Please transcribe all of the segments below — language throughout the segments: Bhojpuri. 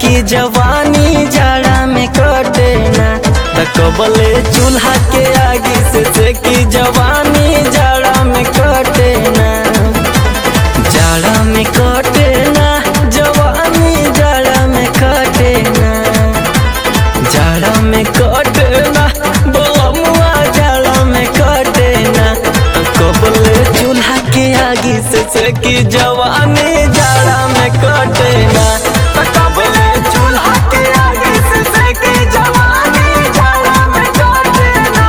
की जवानी जाड़ा में कटे ना, कबले चूल्हा के आगे से की जवानी जाड़ा में कटे ना। जाड़ा में कटे ना जवानी जाड़ा में कटे ना, जाड़ा में कटे ना बलमुआ जाड़ा में कटे ना। कबले चूल्हा के आगे से की जवानी जाड़ा में कटे ना, कबले चूल्हा के आगे से की जवानी जाड़ा में कटे ना।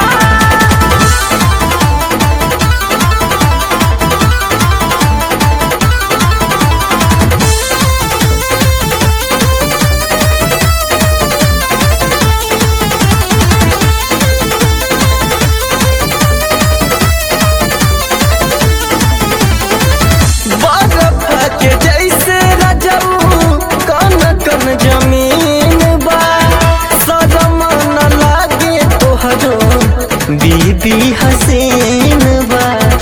बर्फ के जैसे रजऊ कन कन जमीन बा, शरम न लागे तोहरो बीबी हसीन बा।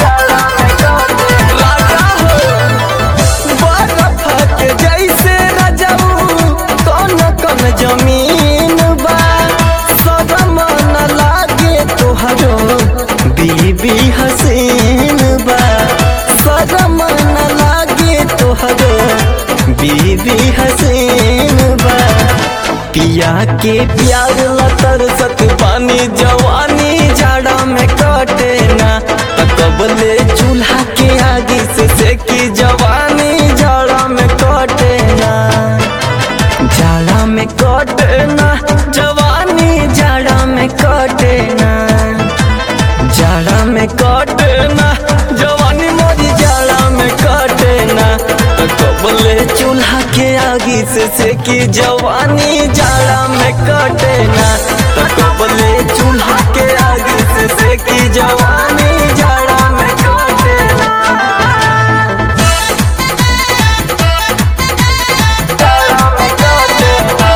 बर्फ के जैसे रजऊ कन कन जमीन बा, शरम न लागे तोहरो बीबी हसीन बा। शरम न लागे तोहरो बीबी हसीन बा। पिया के प्यार लतर सत पानी जवानी जाड़ा में कटे ना, कबले चूल्हा के आगे से की जवानी जाड़ा में कटे ना। जाड़ा में कटे ना जवानी जाड़ा में कटे ना, जाड़ा में कटे ना जवानी मोरी जाड़ा में कटे ना। कबले चूल्हा के आगे से की जवानी जाड़ा में कटे ना, कबले चूल्हा के आगे से की जवानी जाड़ा में कटे ना। जाड़ा में कटे ना।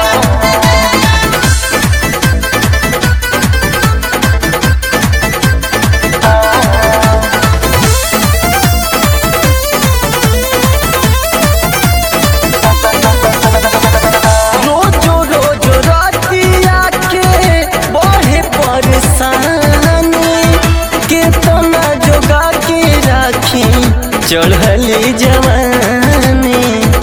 रोजो रोजो रातिया के बहे परेशानी, केतना जोगा के राखी चढ़ली जवानी।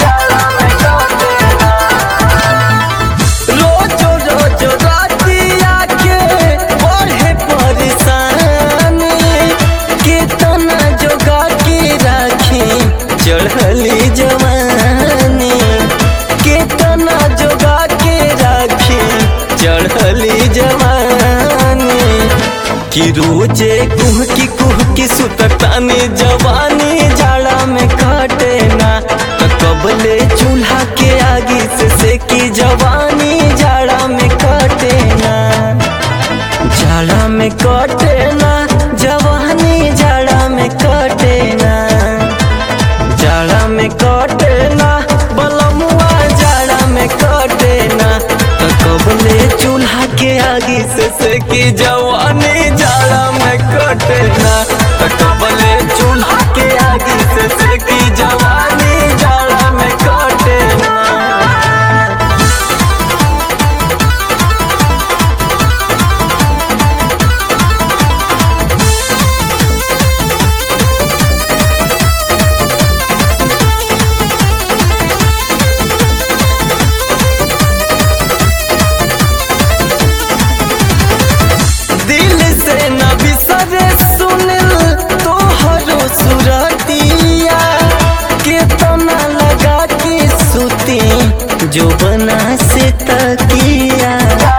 रोजो रोजो रातिया के बहे परेशानी, केतना जोगा के राखी चढ़ली जवानी। केतना जोगा के राखी चढ़ली जवानी। कि रोजे कुह की सुततानी जवानी जाड़ा में कटे ना, कबले चूल्हा के आगे से की जवानी जाड़ा में कटे ना। जाड़ा में कटे ना जवानी जाड़ा में कटे ना, जाड़ा में कटे ना बलमुआ जाड़ा में कटे ना। कबले चूल्हा के आगे से की जवानी जाड़ा में कटे ना, कबले चूल्हा के आगे से की जवानी जाड़ा में कटे ना। दिल से न बिसरे सुनिल तोहरो सुरतिया, केतना लगा के सुती जो बना से तकिया।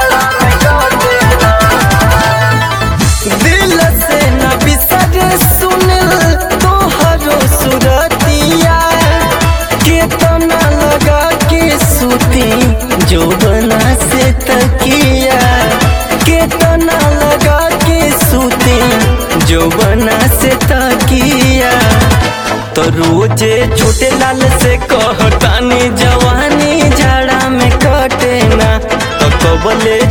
दिल से न बिसरे सुनिल तोहरो सुरतिया, केतना लगा के सुती जो बना से तकिया। केतना लगा के सूती जो बना से तकिया। तो रोजे छोटे लाल से कहतानी जवानी जाड़ा में कटे ना, तो कबले